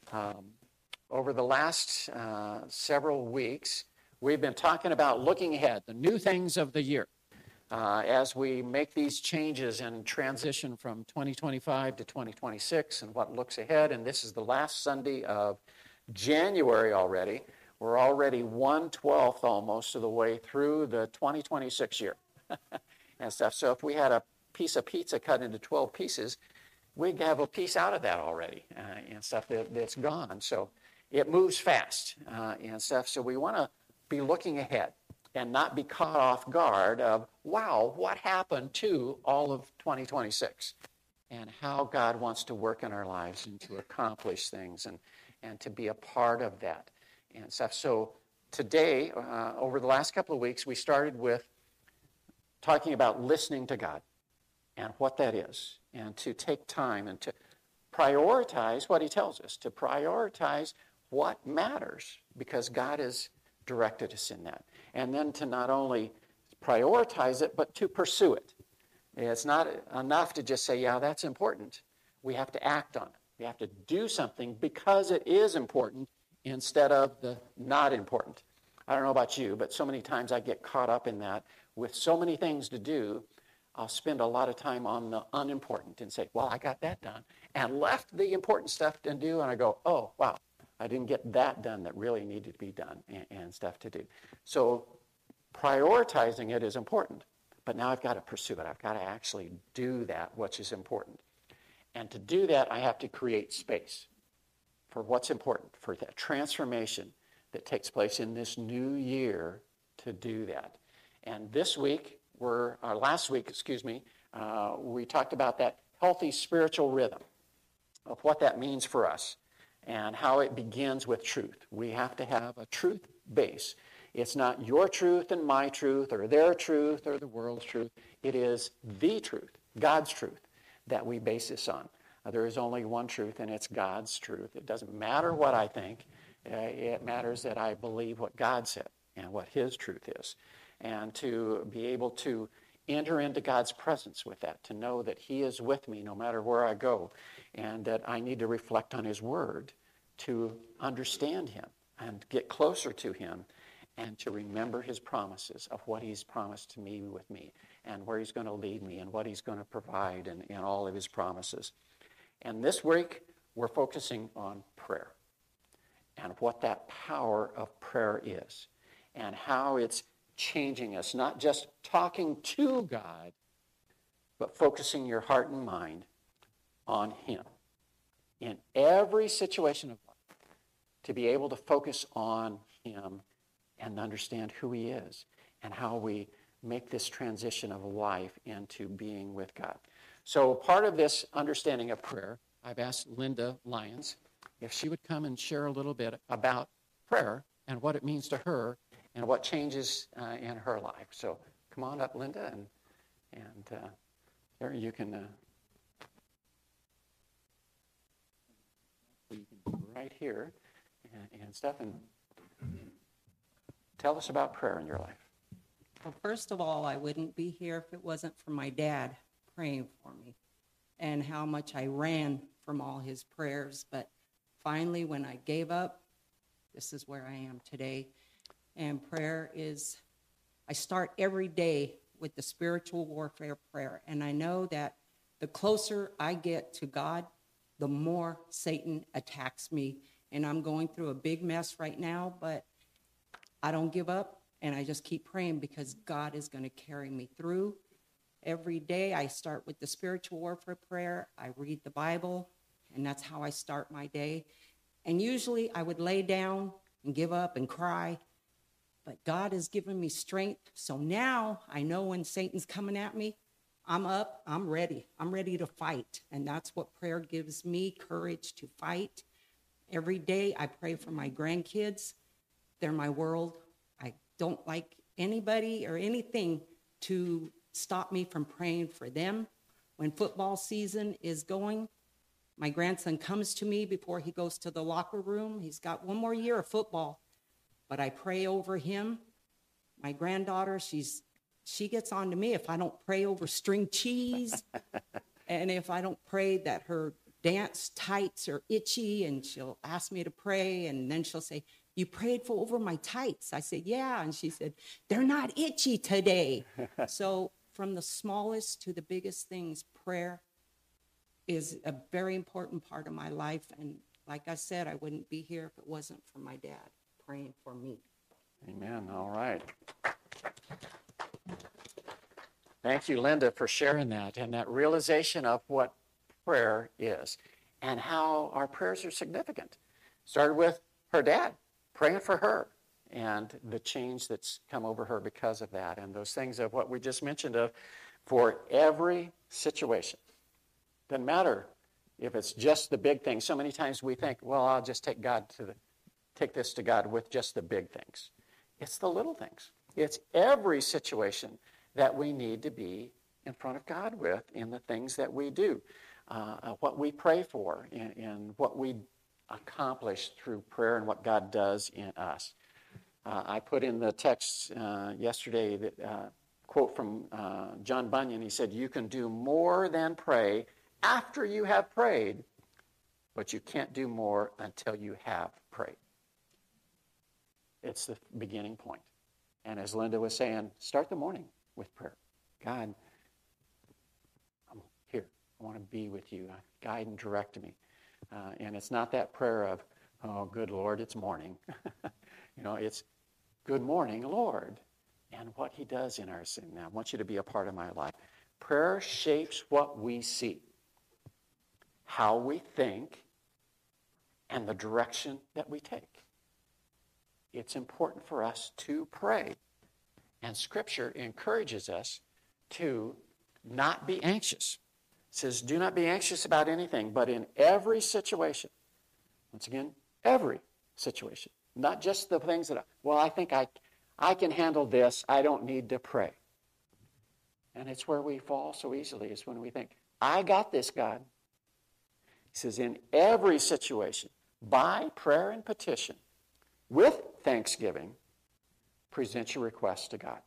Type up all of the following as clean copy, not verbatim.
Over the last several weeks, we've been talking about looking ahead, the new things of the year. As we make these changes and transition from 2025 to 2026 and what looks ahead, and this is the last Sunday of January already. We're already 1/12 almost of the way through the 2026 year and stuff. So if we had a piece of pizza cut into 12 pieces, we'd have a piece out of that already and stuff that's gone. So it moves fast and stuff. So we want to be looking ahead and not be caught off guard of, wow, what happened to all of 2026 and how God wants to work in our lives and to accomplish things and to be a part of that and stuff. So today, over the last couple of weeks, we started with talking about listening to God and what that is, and to take time and to prioritize what he tells us, to prioritize what matters, because God has directed us in that. And then to not only prioritize it, but to pursue it. It's not enough to just say, yeah, that's important. We have to act on it. We have to do something because it is important instead of the not important. I don't know about you, but so many times I get caught up in that. With so many things to do, I'll spend a lot of time on the unimportant and say, well, I got that done, and left the important stuff to do, and I go, oh, wow, I didn't get that done that really needed to be done and stuff to do. So prioritizing it is important, but now I've got to pursue it. I've got to actually do that, which is important. And to do that, I have to create space for what's important, for that transformation that takes place in this new year to do that. And this week, last week, we talked about that healthy spiritual rhythm of what that means for us and how it begins with truth. We have to have a truth base. It's not your truth and my truth or their truth or the world's truth. It is the truth, God's truth, that we base this on. There is only one truth, and it's God's truth. It doesn't matter what I think. It matters that I believe what God said and what his truth is. And to be able to enter into God's presence with that, to know that he is with me no matter where I go, and that I need to reflect on his word to understand him and get closer to him and to remember his promises of what he's promised to me with me and where he's going to lead me and what he's going to provide and all of his promises. And this week, we're focusing on prayer and what that power of prayer is and how it's changing us, not just talking to God, but focusing your heart and mind on him in every situation of life, to be able to focus on him and understand who he is and how we make this transition of life into being with God. So part of this understanding of prayer, I've asked Linda Lyons if she would come and share a little bit about prayer and what it means to her and what changes in her life. So come on up, Linda, and there you can right here and stuff, and tell us about prayer in your life. Well, first of all, I wouldn't be here if it wasn't for my dad praying for me and how much I ran from all his prayers. But finally, when I gave up, this is where I am today. And prayer is, I start every day with the spiritual warfare prayer. And I know that the closer I get to God, the more Satan attacks me. And I'm going through a big mess right now, but I don't give up. And I just keep praying because God is going to carry me through. Every day I start with the spiritual warfare prayer. I read the Bible, and that's how I start my day. And usually I would lay down and give up and cry. But God has given me strength. So now I know when Satan's coming at me, I'm up, I'm ready. I'm ready to fight. And that's what prayer gives me, courage to fight. Every day I pray for my grandkids. They're my world. I don't like anybody or anything to stop me from praying for them. When football season is going, my grandson comes to me before he goes to the locker room. He's got one more year of football, but I pray over him. My granddaughter, she gets on to me if I don't pray over string cheese and if I don't pray that her dance tights are itchy, and she'll ask me to pray, and then she'll say, "You prayed for over my tights." I said, "Yeah," and she said, "They're not itchy today." So from the smallest to the biggest things, prayer is a very important part of my life. And like I said, I wouldn't be here if it wasn't for my dad praying for me. Amen. All right. Thank you, Linda, for sharing that and that realization of what prayer is and how our prayers are significant. Started with her dad, praying for her, and the change that's come over her because of that, and those things of what we just mentioned of for every situation. Doesn't matter if it's just the big things. So many times we think, well, I'll just take this to God with just the big things. It's the little things. It's every situation that we need to be in front of God with in the things that we do, what we pray for, and what we accomplish through prayer and what God does in us. I put in the text yesterday that quote from John Bunyan. He said, "You can do more than pray after you have prayed, but you can't do more until you have prayed." It's the beginning point. And as Linda was saying, start the morning with prayer. God, I'm here. I want to be with you. Guide and direct me. And it's not that prayer of, "Oh, good Lord, it's morning." It's, "Good morning, Lord," and what he does in our sin. Now, I want you to be a part of my life. Prayer shapes what we see, how we think, and the direction that we take. It's important for us to pray. And Scripture encourages us to not be anxious. It says, "Do not be anxious about anything, but in every situation." Once again, every situation. Not just the things that, I think I can handle this. I don't need to pray. And it's where we fall so easily, is when we think, "I got this, God." He says, in every situation, by prayer and petition, with thanksgiving, present your requests to God.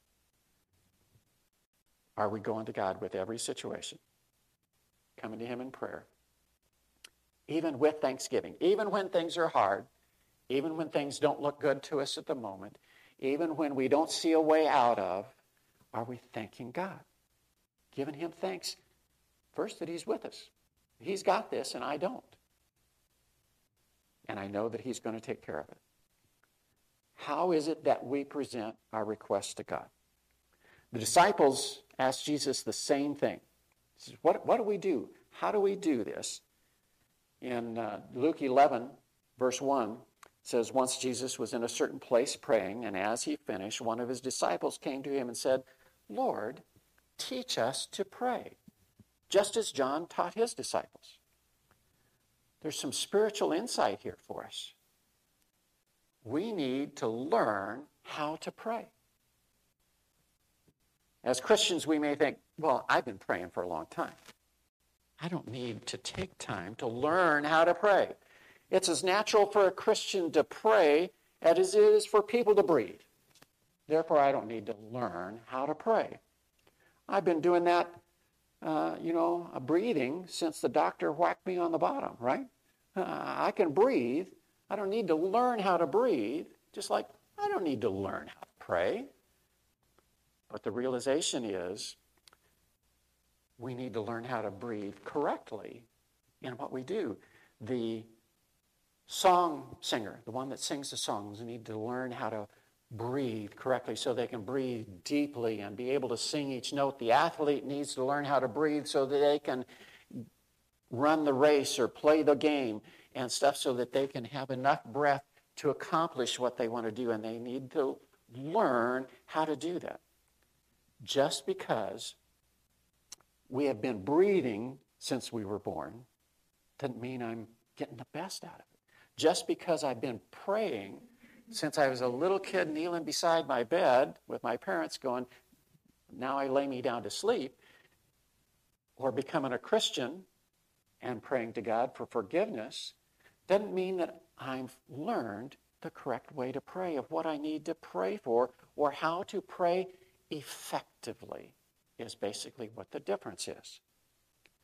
Are we going to God with every situation? Coming to him in prayer. Even with thanksgiving. Even when things are hard. Even when things don't look good to us at the moment. Even when we don't see a way out of. Are we thanking God? Giving him thanks. First, that he's with us. He's got this and I don't. And I know that he's going to take care of it. How is it that we present our requests to God? The disciples asked Jesus the same thing. He says, what do we do? How do we do this? In Luke 11, verse 1, it says, "Once Jesus was in a certain place praying, and as he finished, one of his disciples came to him and said, 'Lord, teach us to pray, just as John taught his disciples.'" There's some spiritual insight here for us. We need to learn how to pray. As Christians, we may think, "Well, I've been praying for a long time. I don't need to take time to learn how to pray." It's as natural for a Christian to pray as it is for people to breathe. Therefore, I don't need to learn how to pray. I've been doing that, breathing since the doctor whacked me on the bottom, right? I can breathe. I don't need to learn how to breathe, just like I don't need to learn how to pray. But the realization is we need to learn how to breathe correctly in what we do. The song singer, the one that sings the songs, need to learn how to breathe correctly so they can breathe deeply and be able to sing each note. The athlete needs to learn how to breathe so that they can run the race or play the game and stuff, so that they can have enough breath to accomplish what they want to do, and they need to learn how to do that. Just because we have been breathing since we were born doesn't mean I'm getting the best out of it. Just because I've been praying since I was a little kid kneeling beside my bed with my parents going, "Now I lay me down to sleep," or becoming a Christian and praying to God for forgiveness, doesn't mean that I've learned the correct way to pray, of what I need to pray for, or how to pray effectively, is basically what the difference is.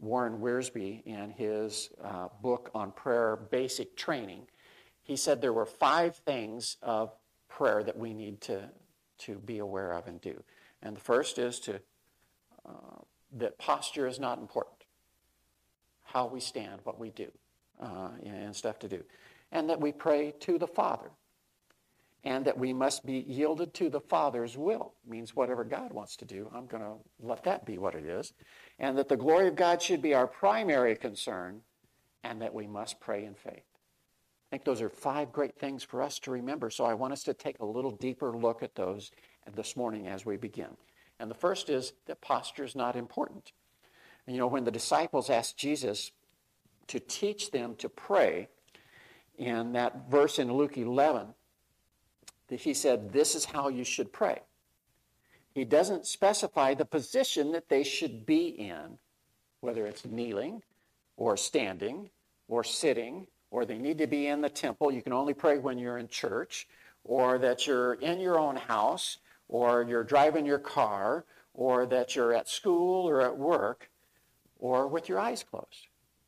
Warren Wiersbe, in his book on prayer basic training, he said there were 5 things of prayer that we need to be aware of and do. And the first is that posture is not important. How we stand, what we do, and stuff to do. And that we pray to the Father. And that we must be yielded to the Father's will. It means whatever God wants to do, I'm going to let that be what it is. And that the glory of God should be our primary concern, and that we must pray in faith. I think those are 5 great things for us to remember, so I want us to take a little deeper look at those this morning as we begin. And the first is that posture is not important. And, when the disciples asked Jesus to teach them to pray, in that verse in Luke 11, that he said, this is how you should pray. He doesn't specify the position that they should be in, whether it's kneeling or standing or sitting, or they need to be in the temple. You can only pray when you're in church, or that you're in your own house, or you're driving your car, or that you're at school or at work, or with your eyes closed.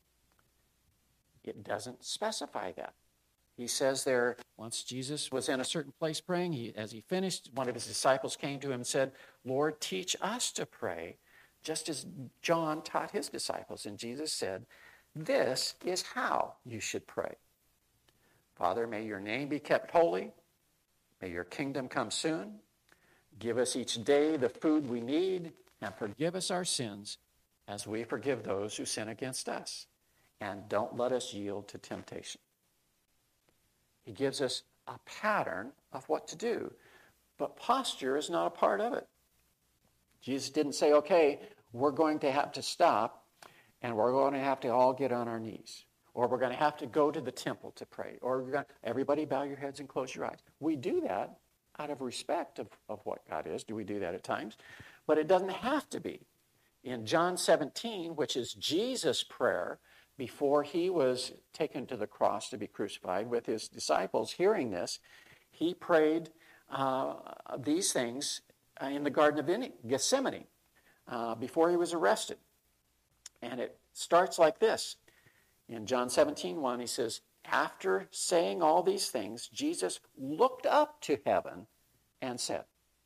It doesn't specify that. He says there, once Jesus was in a certain place praying, as he finished, one of his disciples came to him and said, Lord, teach us to pray, just as John taught his disciples. And Jesus said, this is how you should pray. Father, may your name be kept holy. May your kingdom come soon. Give us each day the food we need, and forgive us our sins as we forgive those who sin against us. And don't let us yield to temptation. He gives us a pattern of what to do, but posture is not a part of it. Jesus didn't say, okay, we're going to have to stop, and we're going to have to all get on our knees, or we're going to have to go to the temple to pray, or everybody bow your heads and close your eyes. We do that out of respect of what God is. Do we do that at times? But it doesn't have to be. In John 17, which is Jesus' prayer, before he was taken to the cross to be crucified, with his disciples hearing this, he prayed these things in the Garden of Gethsemane before he was arrested. And it starts like this. In John 17:1, he says, after saying all these things, Jesus looked up to heaven and said.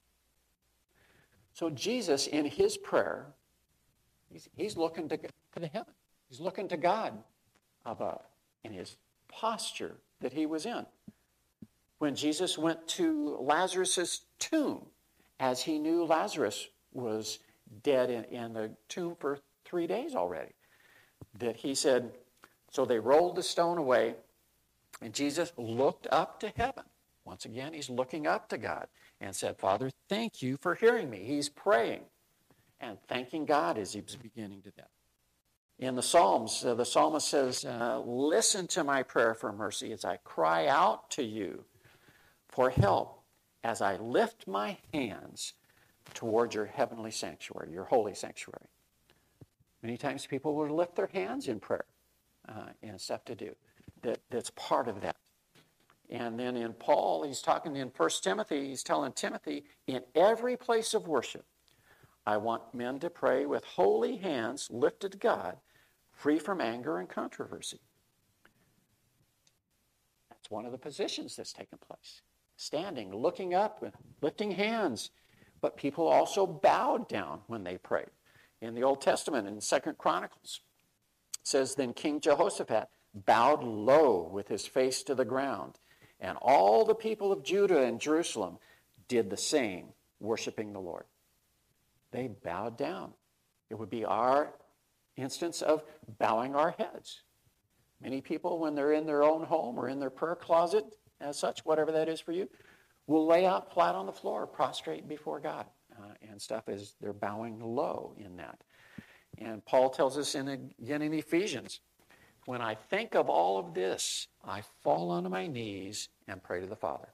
So Jesus, in his prayer, he's looking to the heaven. He's looking to God above in his posture that he was in. When Jesus went to Lazarus' tomb, as he knew Lazarus was dead in the tomb for 3 days already, that he said, so they rolled the stone away, and Jesus looked up to heaven. Once again, he's looking up to God and said, Father, thank you for hearing me. He's praying and thanking God as he was beginning to that. In the Psalms, the psalmist says, listen to my prayer for mercy as I cry out to you for help as I lift my hands toward your heavenly sanctuary, your holy sanctuary. Many times people will lift their hands in prayer and stuff to do. That's part of that. And then in Paul, he's talking in 1 Timothy, he's telling Timothy, in every place of worship, I want men to pray with holy hands lifted to God, free from anger and controversy. That's one of the positions that's taken place. Standing, looking up, lifting hands. But people also bowed down when they prayed. In the Old Testament, in 2 Chronicles, it says, then King Jehoshaphat bowed low with his face to the ground, and all the people of Judah and Jerusalem did the same, worshiping the Lord. They bowed down. It would be our instance of bowing our heads. Many people, when they're in their own home or in their prayer closet, as such, whatever that is for you, will lay out flat on the floor, prostrate before God and stuff as they're bowing low in that. And Paul tells us again in Ephesians, when I think of all of this, I fall onto my knees and pray to the Father.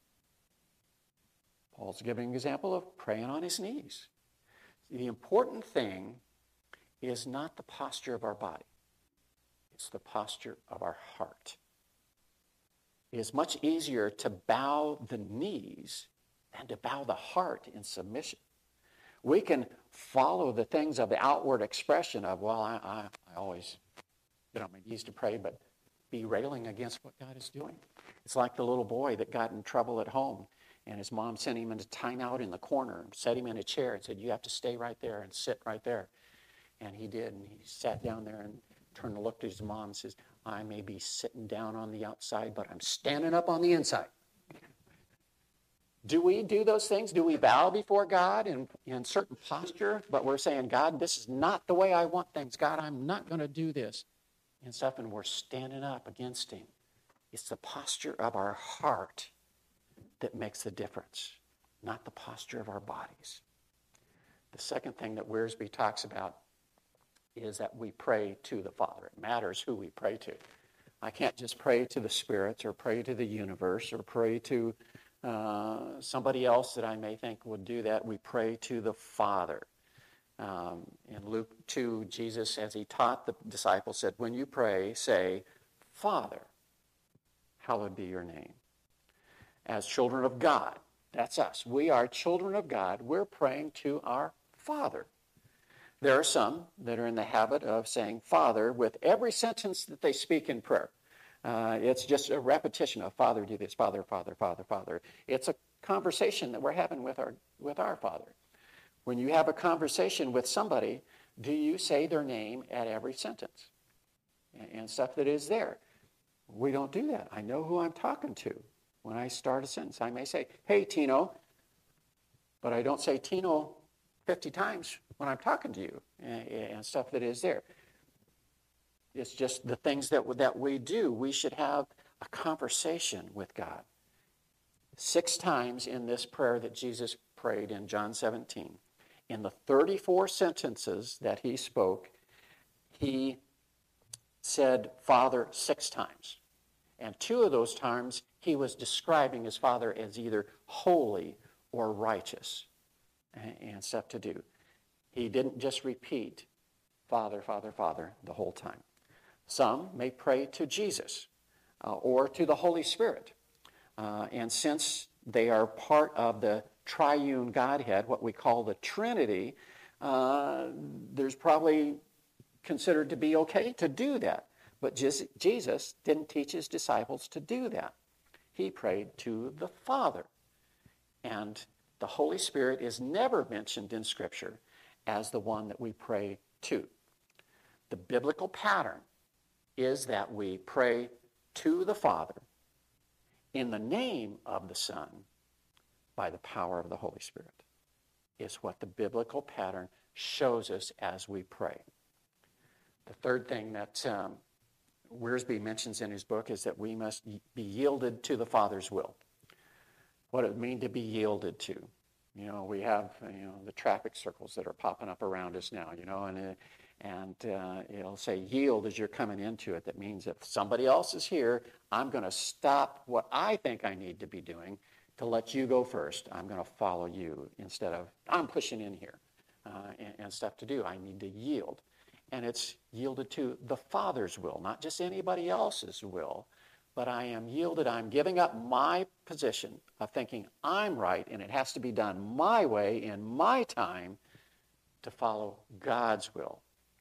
Paul's giving an example of praying on his knees. The important thing is not the posture of our body. It's the posture of our heart. It is much easier to bow the knees than to bow the heart in submission. We can follow the things of the outward expression of, well, I always get on my knees to pray, but be railing against what God is doing. It's like the little boy that got in trouble at home, and his mom sent him into timeout in the corner and set him in a chair and said, you have to stay right there and sit right there. And he did, and he sat down there and turned and looked at his mom and says, I may be sitting down on the outside, but I'm standing up on the inside. Do we do those things? Do we bow before God in certain posture, but we're saying, God, this is not the way I want things. God, I'm not going to do this and stuff, and we're standing up against him. It's the posture of our heart that makes the difference, not the posture of our bodies. The second thing that Wiersbe talks about is that we pray to the Father. It matters who we pray to. I can't just pray to the spirits or pray to the universe or pray to somebody else that I may think would do that. We pray to the Father. In Luke 2, Jesus, as he taught the disciples, said, when you pray, say, Father, hallowed be your name. As children of God, that's us. We are children of God. We're praying to our Father. There are some that are in the habit of saying Father with every sentence that they speak in prayer. It's just a repetition of Father, do this, Father, Father, Father, Father. It's a conversation that we're having with our Father. When you have a conversation with somebody, do you say their name at every sentence? And stuff that is there. We don't do that. I know who I'm talking to. When I start a sentence, I may say, hey, Tino, but I don't say Tino 50 times when I'm talking to you and stuff that is there. It's just the things that we do. We should have a conversation with God. 6 times in this prayer that Jesus prayed in John 17, in the 34 sentences that he spoke, he said Father 6 times. And 2 of those times, he was describing his Father as either holy or righteous and stuff to do. He didn't just repeat Father, Father, Father the whole time. Some may pray to Jesus or to the Holy Spirit. And since they are part of the triune Godhead, what we call the Trinity, there's probably considered to be okay to do that. But Jesus didn't teach his disciples to do that. He prayed to the Father. And the Holy Spirit is never mentioned in Scripture as the one that we pray to. The biblical pattern is that we pray to the Father in the name of the Son by the power of the Holy Spirit. It's what the biblical pattern shows us as we pray. The third thing that Wiersbe mentions in his book is that we must be yielded to the Father's will. What does it mean to be yielded to? You know, we have the traffic circles that are popping up around us now, and it'll say yield as you're coming into it. That means if somebody else is here, I'm going to stop what I think I need to be doing to let you go first. I'm going to follow you instead of I'm pushing in here and stuff to do. I need to yield. And it's yielded to the Father's will, not just anybody else's will, but I am yielded. I'm giving up my position of thinking I'm right and it has to be done my way in my time to follow God's will.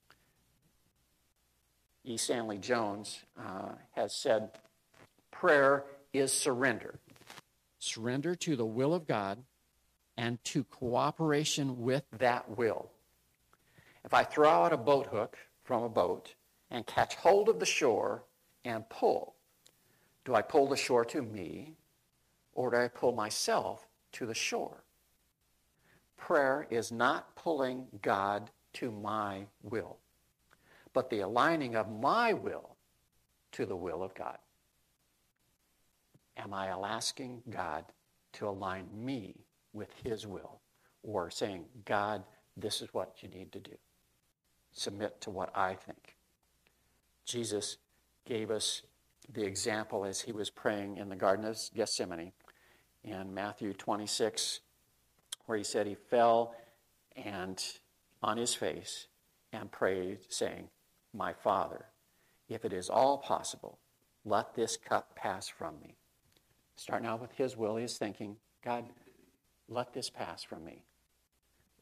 E. Stanley Jones has said, prayer is surrender. Surrender to the will of God and to cooperation with that will. If I throw out a boat hook from a boat and catch hold of the shore and pull, do I pull the shore to me or do I pull myself to the shore? Prayer is not pulling God to my will, but the aligning of my will to the will of God. Am I asking God to align me with his will, or saying, God, this is what you need to do? Submit to what I think. Jesus gave us the example as he was praying in the Garden of Gethsemane in Matthew 26, where he said he fell and on his face and prayed, saying, my Father, if it is all possible, let this cup pass from me. Starting out with his will, his thinking, God, let this pass from me.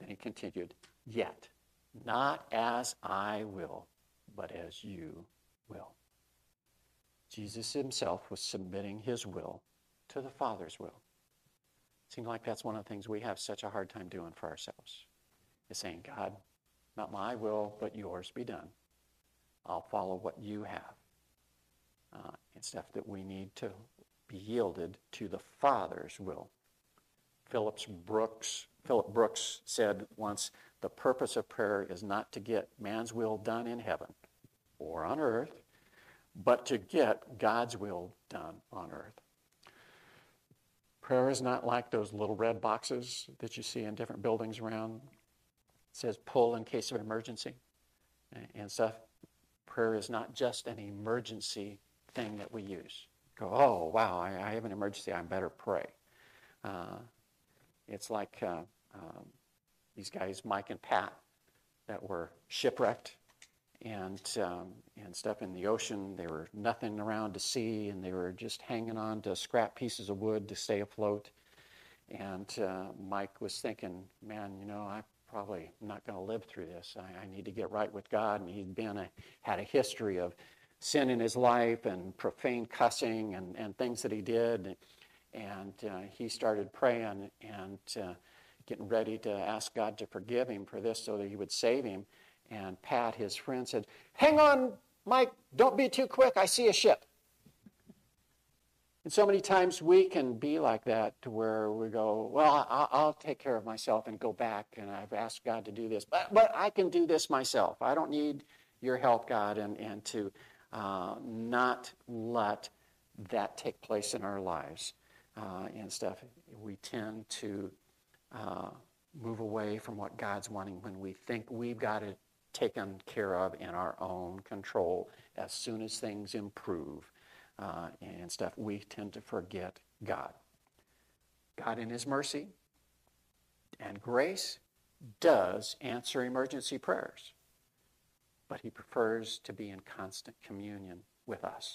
Then he continued, yet, not as I will, but as you will. Jesus himself was submitting his will to the Father's will. It seems like that's one of the things we have such a hard time doing for ourselves. Is saying, God, not my will, but yours be done. I'll follow what you have. And stuff that we need to be yielded to the Father's will. Philip Brooks said once, the purpose of prayer is not to get man's will done in heaven or on earth, but to get God's will done on earth. Prayer is not like those little red boxes that you see in different buildings around. It says pull in case of emergency and stuff. Prayer is not just an emergency thing that we use. Go, oh, wow, I have an emergency, I better pray. It's like these guys, Mike and Pat, that were shipwrecked and stuff in the ocean. There were nothing around to see, and they were just hanging on to scrap pieces of wood to stay afloat. And Mike was thinking, man, I probably not going to live through this. I need to get right with God. And he'd had a history of sin in his life and profane cussing and things that he did. And he started praying and getting ready to ask God to forgive him for this so that he would save him. And Pat, his friend, said, hang on, Mike, don't be too quick. I see a ship. And so many times we can be like that to where we go, well, I'll take care of myself and go back, and I've asked God to do this. But I can do this myself. I don't need your help, God, and to not let that take place in our lives and stuff. We tend to move away from what God's wanting when we think we've got it taken care of in our own control. As soon as things improve and stuff, we tend to forget God. God in his mercy and grace does answer emergency prayers, but he prefers to be in constant communion with us.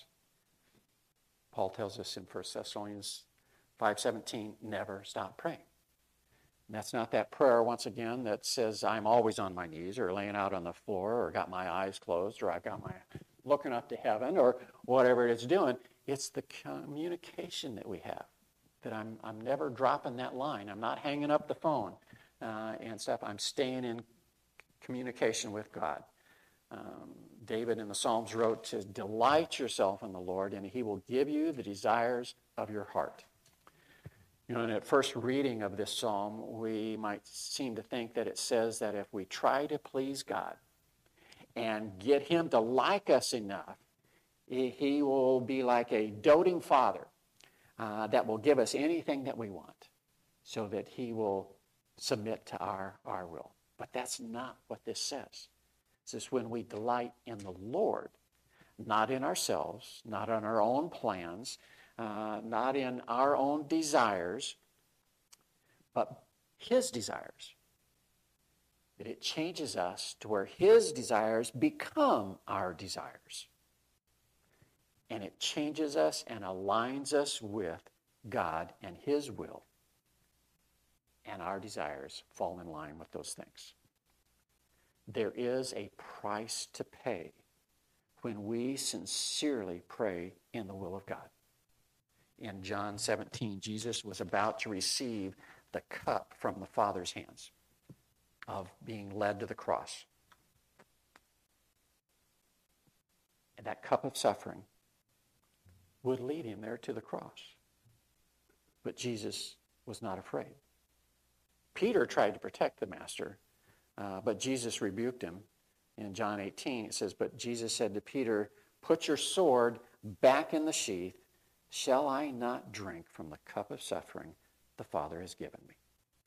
Paul tells us in 1 Thessalonians 5:17, never stop praying. And that's not that prayer, once again, that says I'm always on my knees or laying out on the floor or got my eyes closed or I've got my looking up to heaven or whatever it's doing. It's the communication that we have, that I'm never dropping that line. I'm not hanging up the phone and stuff. I'm staying in communication with God. David in the Psalms wrote to delight yourself in the Lord, and he will give you the desires of your heart. In at first reading of this psalm, we might seem to think that it says that if we try to please God and get him to like us enough, he will be like a doting father that will give us anything that we want so that he will submit to our will. But that's not what this says. It says when we delight in the Lord, not in ourselves, not on our own plans, not in our own desires, but his desires. That it changes us to where his desires become our desires. And it changes us and aligns us with God and his will. And our desires fall in line with those things. There is a price to pay when we sincerely pray in the will of God. In John 17, Jesus was about to receive the cup from the Father's hands of being led to the cross. And that cup of suffering would lead him there to the cross. But Jesus was not afraid. Peter tried to protect the master, but Jesus rebuked him. In John 18, it says, but Jesus said to Peter, put your sword back in the sheath. Shall I not drink from the cup of suffering the Father has given me?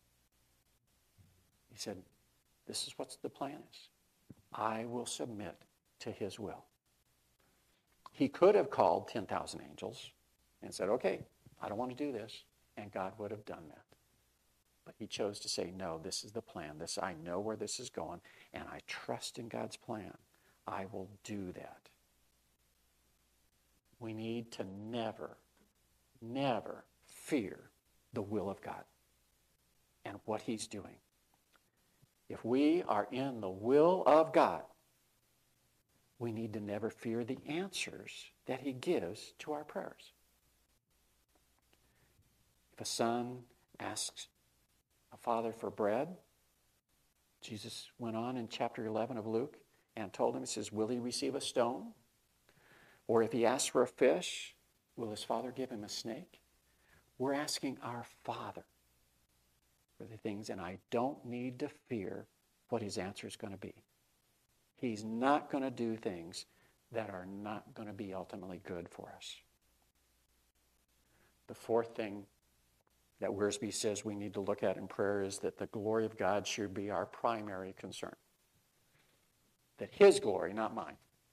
He said, this is what the plan is. I will submit to his will. He could have called 10,000 angels and said, okay, I don't want to do this. And God would have done that. But he chose to say, no, this is the plan. I know where this is going, and I trust in God's plan. I will do that. We need to never, fear the will of God and what he's doing. If we are in the will of God, we need to never fear the answers that he gives to our prayers. If a son asks a father for bread, Jesus went on in chapter 11 of Luke and told him, he says, will he receive a stone? Or if he asks for a fish, will his father give him a snake? We're asking our Father for the things, and I don't need to fear what his answer is going to be. He's not going to do things that are not going to be ultimately good for us. The fourth thing that Wiersbe says we need to look at in prayer is that the glory of God should be our primary concern. That his glory, not mine.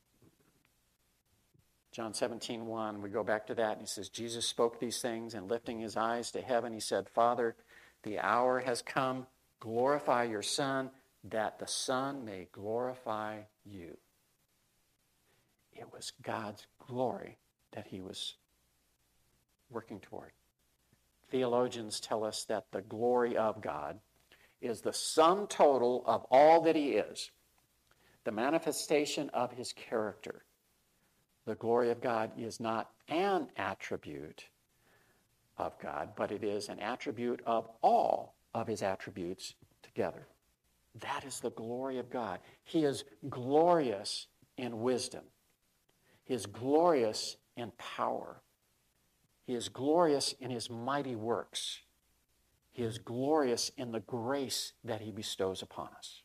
John 17:1, we go back to that, and he says, Jesus spoke these things, and lifting his eyes to heaven, he said, Father, the hour has come. Glorify your Son, that the Son may glorify you. It was God's glory that he was working toward. Theologians tell us that the glory of God is the sum total of all that he is, the manifestation of his character. The glory of God is not an attribute of God, but it is an attribute of all of his attributes together. That is the glory of God. He is glorious in wisdom. He is glorious in power. He is glorious in his mighty works. He is glorious in the grace that he bestows upon us.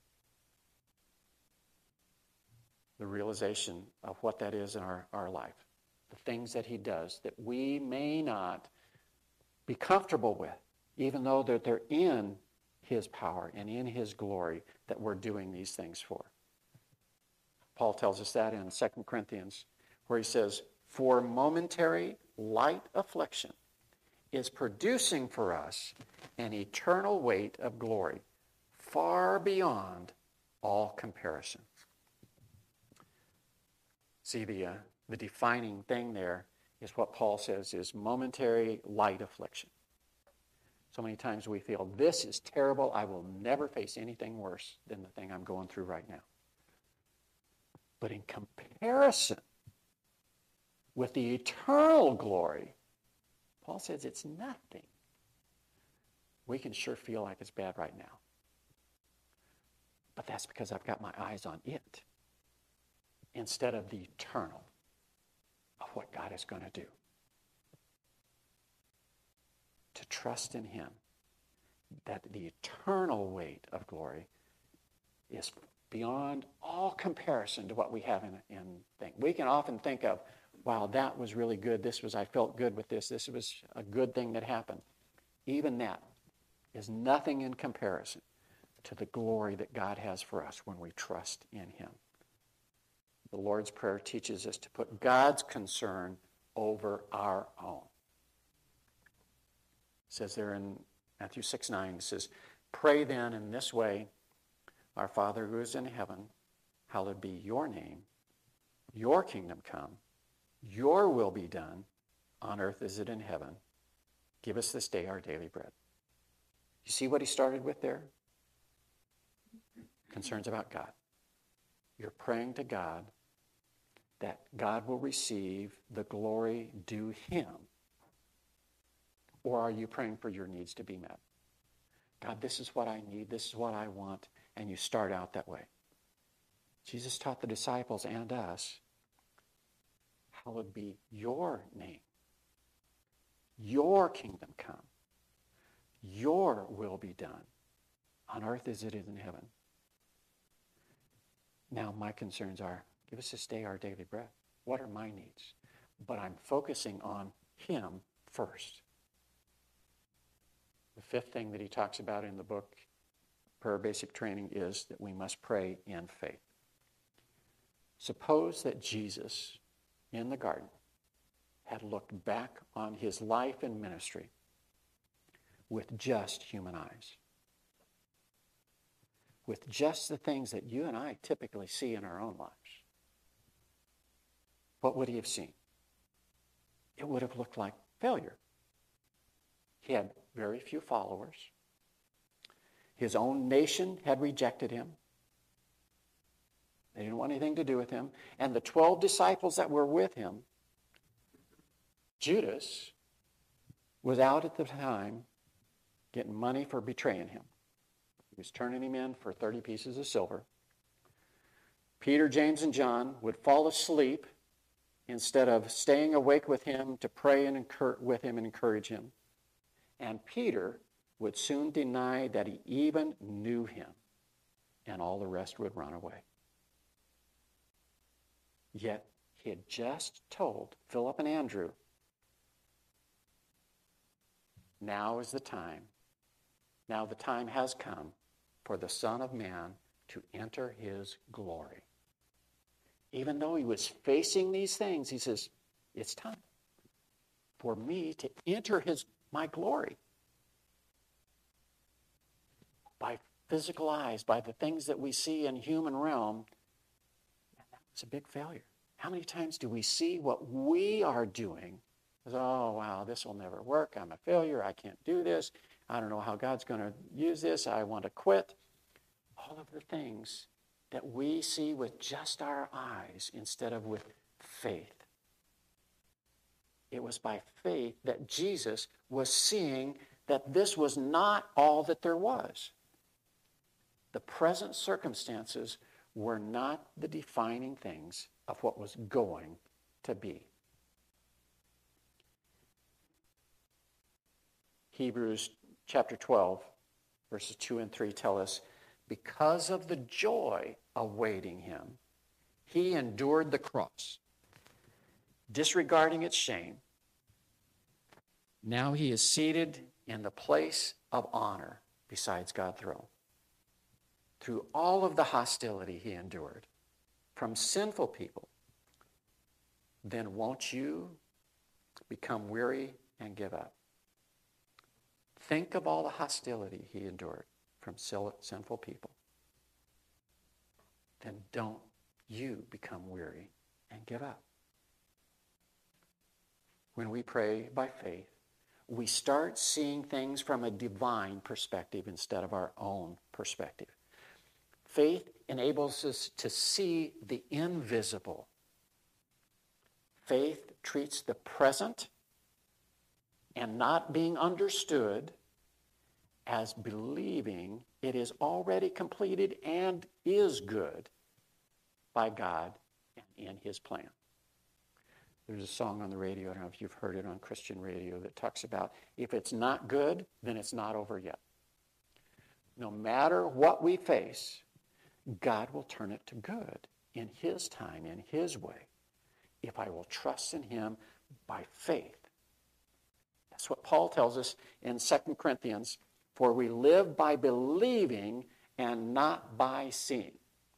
The realization of what that is in our life, the things that he does that we may not be comfortable with, even though that they're in his power and in his glory that we're doing these things for. Paul tells us that in 2 Corinthians, where he says, for momentary light affliction is producing for us an eternal weight of glory far beyond all comparison. See, the defining thing there is what Paul says is momentary light affliction. So many times we feel, this is terrible. I will never face anything worse than the thing I'm going through right now. But in comparison with the eternal glory, Paul says it's nothing. We can sure feel like it's bad right now. But that's because I've got my eyes on it instead of the eternal of what God is going to do. To trust in him, that the eternal weight of glory is beyond all comparison to what we have in things. We can often think of, wow, that was really good. I felt good with this. This was a good thing that happened. Even that is nothing in comparison to the glory that God has for us when we trust in him. The Lord's Prayer teaches us to put God's concern over our own. It says there in Matthew 6:9, it says, pray then in this way, our Father who is in heaven, hallowed be your name, your kingdom come, your will be done on earth as it in heaven. Give us this day our daily bread. You see what he started with there? Concerns about God. You're praying to God that God will receive the glory due him. Or are you praying for your needs to be met? God, this is what I need. This is what I want. And you start out that way. Jesus taught the disciples and us, hallowed be your name. Your kingdom come. Your will be done on earth as it is in heaven. Now my concerns are, give us this day our daily bread. What are my needs? But I'm focusing on him first. The fifth thing that he talks about in the book, Prayer Basic Training, is that we must pray in faith. Suppose that Jesus in the garden had looked back on his life and ministry with just human eyes, with just the things that you and I typically see in our own lives. What would he have seen? It would have looked like failure. He had very few followers. His own nation had rejected him. They didn't want anything to do with him. And the 12 disciples that were with him, Judas was out at the time getting money for betraying him. He was turning him in for 30 pieces of silver. Peter, James, and John would fall asleep instead of staying awake with him to pray and with him and encourage him. And Peter would soon deny that he even knew him, and all the rest would run away. Yet he had just told Philip and Andrew, now is the time. Now the time has come for the Son of Man to enter his glory. Even though he was facing these things, he says, it's time for me to enter my glory. By physical eyes, by the things that we see in human realm, and that was a big failure. How many times do we see what we are doing? Oh, wow, this will never work. I'm a failure. I can't do this. I don't know how God's going to use this. I want to quit. All of the things that we see with just our eyes instead of with faith. It was by faith that Jesus was seeing that this was not all that there was. The present circumstances were not the defining things of what was going to be. Hebrews chapter 12, verses 2 and 3 tell us, because of the joy awaiting him, he endured the cross, disregarding its shame. Now he is seated in the place of honor beside God's throne. Through all of the hostility he endured from sinful people, then won't you become weary and give up? Think of all the hostility he endured from sinful people. Then don't you become weary and give up. When we pray by faith, we start seeing things from a divine perspective instead of our own perspective. Faith enables us to see the invisible. Faith treats the present and not being understood as believing it is already completed and is good by God and in his plan. There's a song on the radio, I don't know if you've heard it on Christian radio, that talks about if it's not good, then it's not over yet. No matter what we face, God will turn it to good in his time, in his way, if I will trust in him by faith. That's what Paul tells us in 2 Corinthians, for we live by believing and not by seeing.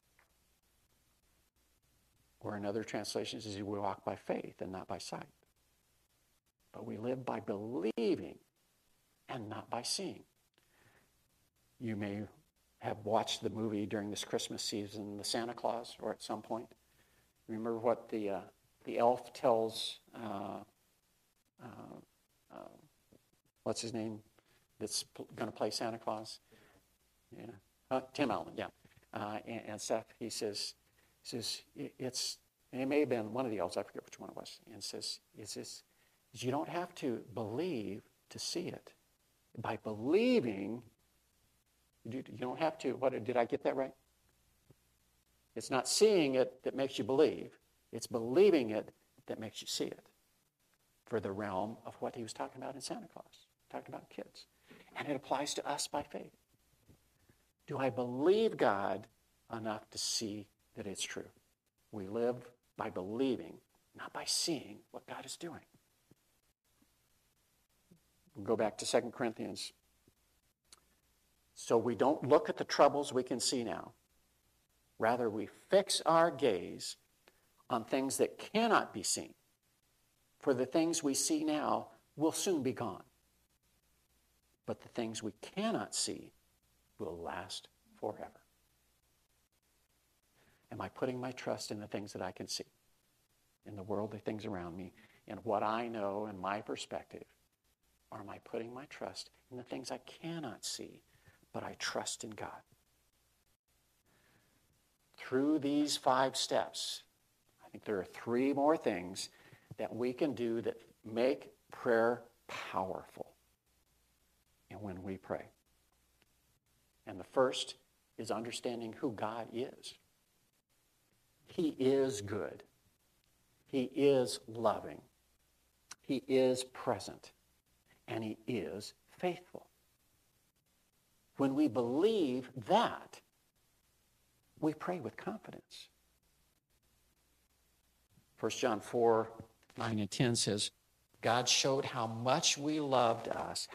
Or in other translations, we walk by faith and not by sight. But we live by believing and not by seeing. You may have watched the movie during this Christmas season, The Santa Claus, or at some point. Remember what the elf tells, what's his name, that's going to play Santa Claus? Yeah, Tim Allen, yeah. And Seth, he says, it may have been one of the elves, I forget which one it was, and says, you don't have to believe to see it. By believing, you don't have to, did I get that right? It's not seeing it that makes you believe. It's believing it that makes you see it. For the realm of what he was talking about in Santa Claus. Talking about kids. And it applies to us by faith. Do I believe God enough to see that it's true? We live by believing, not by seeing what God is doing. We'll go back to 2 Corinthians. So we don't look at the troubles we can see now. Rather, we fix our gaze on things that cannot be seen. For the things we see now will soon be gone. But the things we cannot see will last forever. Am I putting my trust in the things that I can see? In the world, the things around me, in what I know and my perspective? Or am I putting my trust in the things I cannot see, but I trust in God. Through these 5 steps, I think there are 3 more things that we can do that make prayer powerful and when we pray. And the first is understanding who God is. He is good. He is loving. He is present. And he is faithful. When we believe that, we pray with confidence. 1 John 4, 9 and 10 says, God showed how much he loved us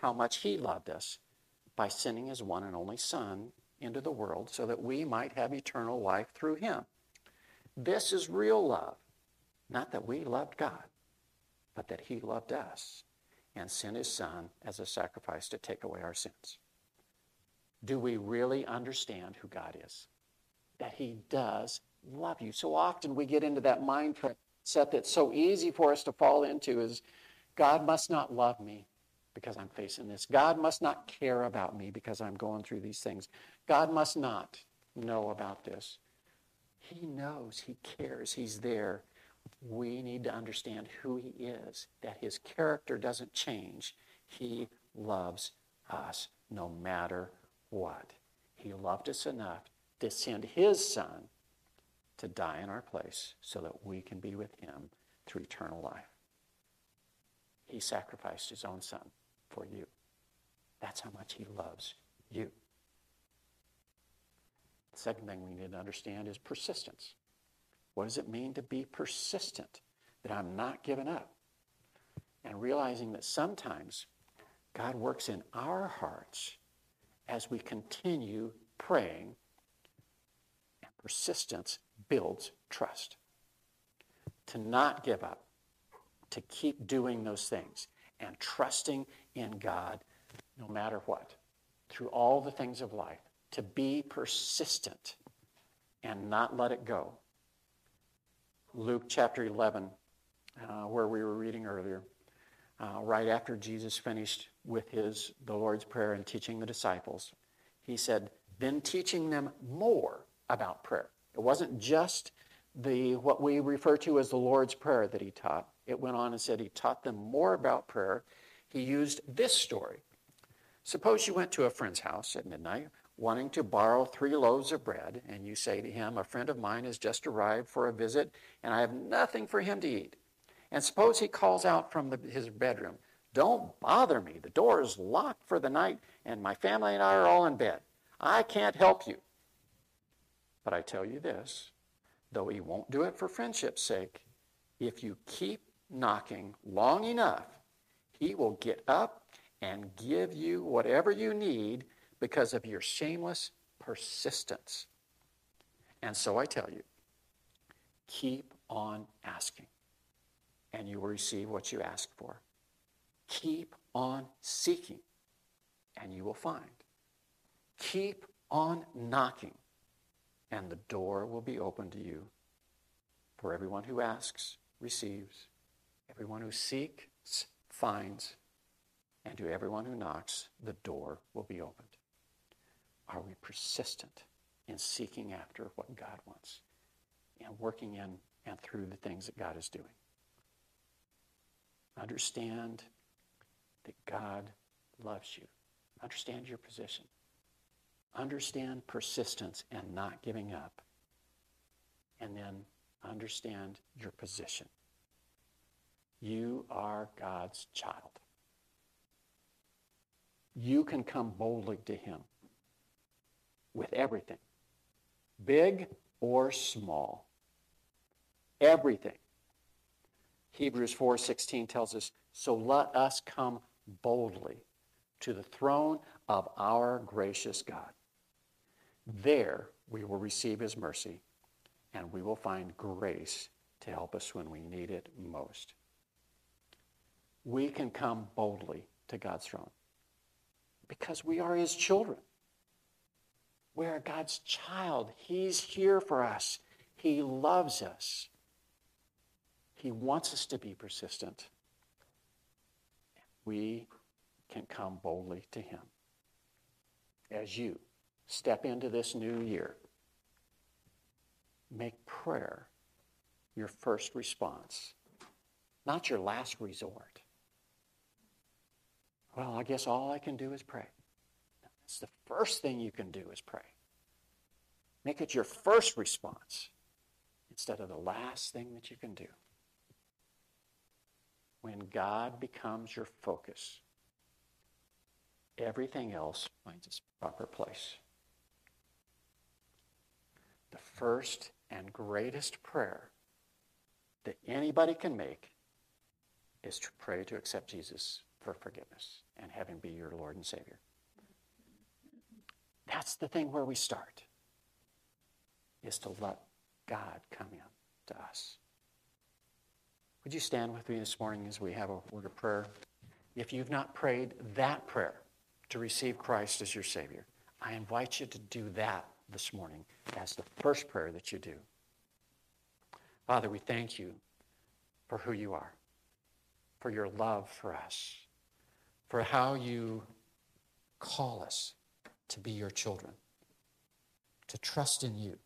by sending his one and only Son into the world so that we might have eternal life through him. This is real love. Not that we loved God, but that he loved us and sent his Son as a sacrifice to take away our sins. Do we really understand who God is? That he does love you. So often we get into that mindset that's so easy for us to fall into is, God must not love me because I'm facing this. God must not care about me because I'm going through these things. God must not know about this. He knows, he cares, he's there. We need to understand who he is, that his character doesn't change. He loves us no matter what. He loved us enough to send his Son to die in our place so that we can be with him through eternal life. He sacrificed his own Son for you. That's how much he loves you. The second thing we need to understand is persistence. What does it mean to be persistent? That I'm not giving up. And realizing that sometimes God works in our hearts as we continue praying, and persistence builds trust. To not give up, to keep doing those things and trusting in God no matter what, through all the things of life, to be persistent and not let it go. Luke chapter 11, where we were reading earlier, right after Jesus finished with the Lord's Prayer and teaching the disciples, he said, then teaching them more about prayer. It wasn't just what we refer to as the Lord's Prayer that he taught. It went on and said he taught them more about prayer. He used this story. Suppose you went to a friend's house at midnight wanting to borrow 3 loaves of bread, and you say to him, a friend of mine has just arrived for a visit, and I have nothing for him to eat. And suppose he calls out from his bedroom, don't bother me. The door is locked for the night, and my family and I are all in bed. I can't help you. But I tell you this, though he won't do it for friendship's sake, if you keep knocking long enough, he will get up and give you whatever you need because of your shameless persistence. And so I tell you, keep on asking, and you will receive what you ask for. Keep on seeking, and you will find. Keep on knocking, and the door will be open to you. For everyone who asks, receives. Everyone who seeks, finds. And to everyone who knocks, the door will be opened. Are we persistent in seeking after what God wants and working in and through the things that God is doing? Understand that God loves you. Understand your position. Understand persistence and not giving up. And then understand your position. You are God's child. You can come boldly to him with everything, big or small. Everything. Hebrews 4:16 tells us, so let us come boldly to the throne of our gracious God. There we will receive his mercy, and we will find grace to help us when we need it most. We can come boldly to God's throne because we are his children. We are God's child. He's here for us. He loves us. He wants us to be persistent. We can come boldly to him. as you step into this new year, make prayer your first response, not your last resort. Well, I guess all I can do is pray. That's the first thing you can do is pray. Make it your first response instead of the last thing that you can do. When God becomes your focus, everything else finds its proper place. The first and greatest prayer that anybody can make is to pray to accept Jesus for forgiveness and have him be your Lord and Savior. That's the thing where we start, is to let God come in to us. Would you stand with me this morning as we have a word of prayer? If you've not prayed that prayer to receive Christ as your Savior, I invite you to do that this morning as the first prayer that you do. Father, we thank you for who you are, for your love for us, for how you call us to be your children, to trust in you,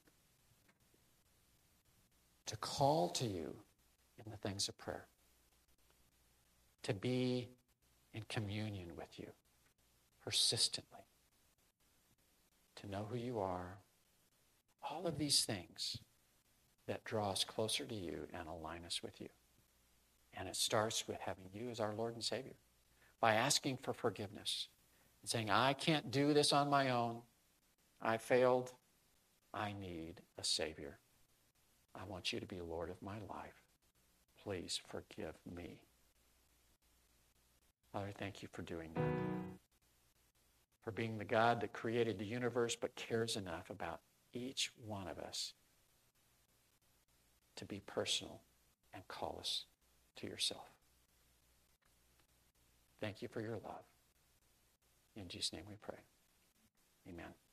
to call to you in the things of prayer, to be in communion with you persistently, to know who you are, all of these things that draw us closer to you and align us with you. And it starts with having you as our Lord and Savior, by asking for forgiveness and saying, I can't do this on my own. I failed. I need a Savior. I want you to be Lord of my life. Please forgive me. Father, thank you for doing that. For being the God that created the universe but cares enough about each one of us to be personal and call us to yourself. Thank you for your love. In Jesus' name we pray. Amen.